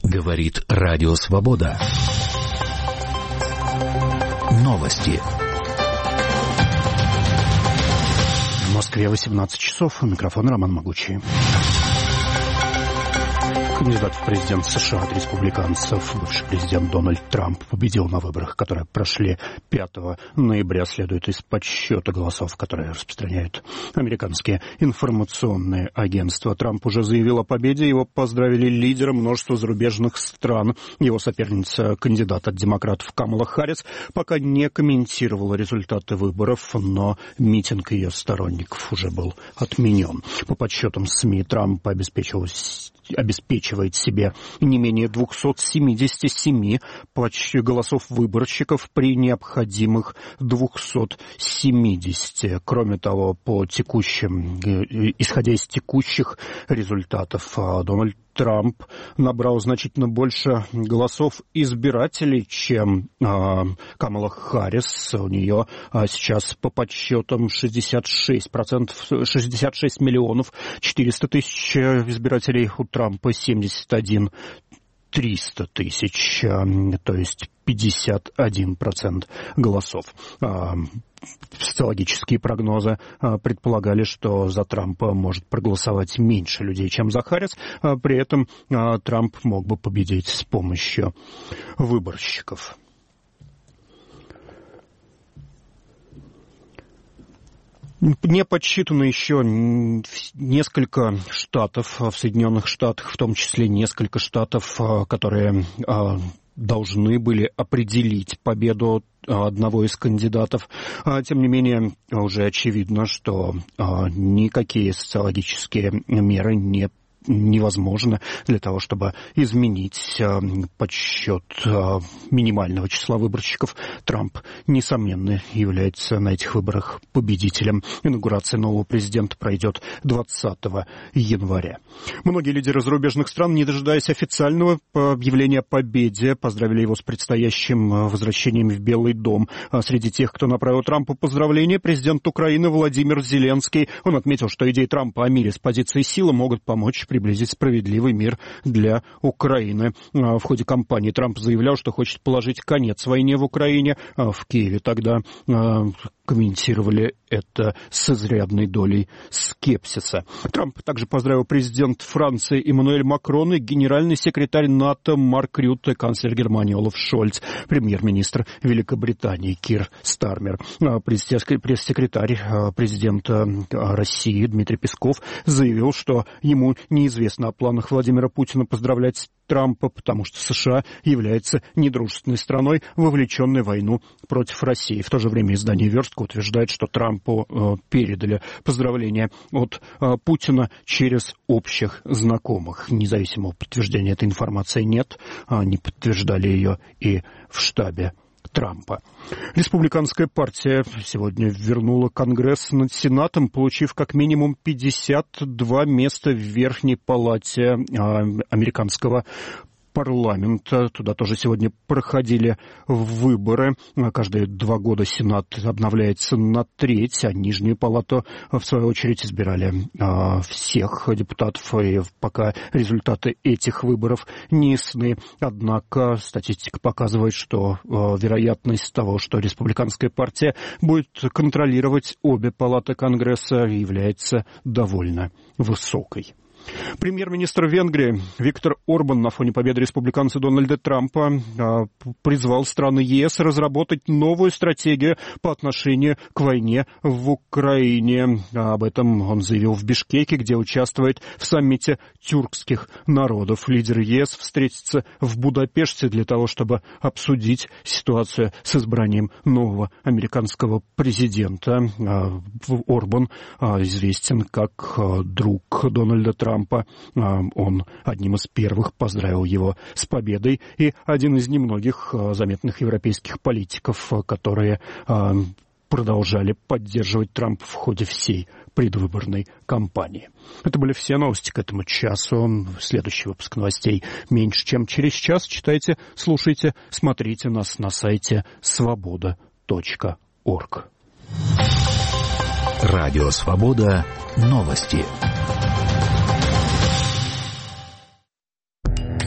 Говорит Радио Свобода. Новости. В Москве 18 часов. Микрофон Роман Могучий. Кандидат в президент США от республиканцев, бывший президент Дональд Трамп, победил на выборах, которые прошли 5 ноября. Следует из подсчета голосов, которые распространяют американские информационные агентства. Трамп уже заявил о победе. Его поздравили лидеры множества зарубежных стран. Его соперница, кандидат от демократов Камала Харрис, пока не комментировала результаты выборов, но митинг ее сторонников уже был отменен. По подсчетам СМИ, Трамп обеспечивает себе не менее 277 голосов выборщиков при необходимых 270. Кроме того, исходя из текущих результатов, Дональд Трамп набрал значительно больше голосов избирателей, чем Камала Харрис. У нее сейчас по подсчетам 66 миллионов 400 тысяч избирателей, у Трампа 71 300 тысяч, то есть 51% голосов. Социологические прогнозы предполагали, что за Трампа может проголосовать меньше людей, чем за Харрис. При этом Трамп мог бы победить с помощью выборщиков. Не подсчитано еще несколько штатов в Соединенных Штатах, в том числе несколько штатов, которые должны были определить победу одного из кандидатов. Тем не менее, уже очевидно, что никакие социологические меры невозможно для того, чтобы изменить подсчет минимального числа выборщиков. Трамп, несомненно, является на этих выборах победителем. Инаугурация нового президента пройдет 20 января. Многие лидеры зарубежных стран, не дожидаясь официального объявления о победе, поздравили его с предстоящим возвращением в Белый дом. Среди тех, кто направил Трампу поздравления, президент Украины Владимир Зеленский. Он отметил, что идеи Трампа о мире с позиции силы могут помочь приблизить справедливый мир для Украины. В ходе кампании Трамп заявлял, что хочет положить конец войне в Украине. В Киеве тогда комментировали это с изрядной долей скепсиса. Трамп также поздравил президент Франции Эммануэль Макрон и генеральный секретарь НАТО Марк Рютте, канцлер Германии Олаф Шольц, премьер-министр Великобритании Кир Стармер. Пресс-секретарь президента России Дмитрий Песков заявил, что ему неизвестно о планах Владимира Путина поздравлять Трампа, потому что США является недружественной страной, вовлеченной в войну против России. В то же время издание «Верстка» утверждает, что Трампу передали поздравления от Путина через общих знакомых. Независимого подтверждения этой информации нет. Не подтверждали ее и в штабе Трампа. Республиканская партия сегодня вернула Конгресс над Сенатом, получив как минимум 52 места в Верхней палате американского парламента. Туда тоже сегодня проходили выборы. Каждые 2 года Сенат обновляется на треть, а Нижнюю палату, в свою очередь, избирали всех депутатов. И пока результаты этих выборов не ясны. Однако статистика показывает, что вероятность того, что республиканская партия будет контролировать обе палаты Конгресса, является довольно высокой. Премьер-министр Венгрии Виктор Орбан на фоне победы республиканца Дональда Трампа призвал страны ЕС разработать новую стратегию по отношению к войне в Украине. Об этом он заявил в Бишкеке, где участвует в саммите тюркских народов. Лидеры ЕС встретятся в Будапеште для того, чтобы обсудить ситуацию с избранием нового американского президента. Орбан известен как друг Дональда Трампа. Он одним из первых поздравил его с победой и один из немногих заметных европейских политиков, которые продолжали поддерживать Трампа в ходе всей предвыборной кампании. Это были все новости к этому часу. Следующий выпуск новостей меньше, чем через час. Читайте, слушайте, смотрите нас на сайте svoboda.org. Радио Свобода. Новости.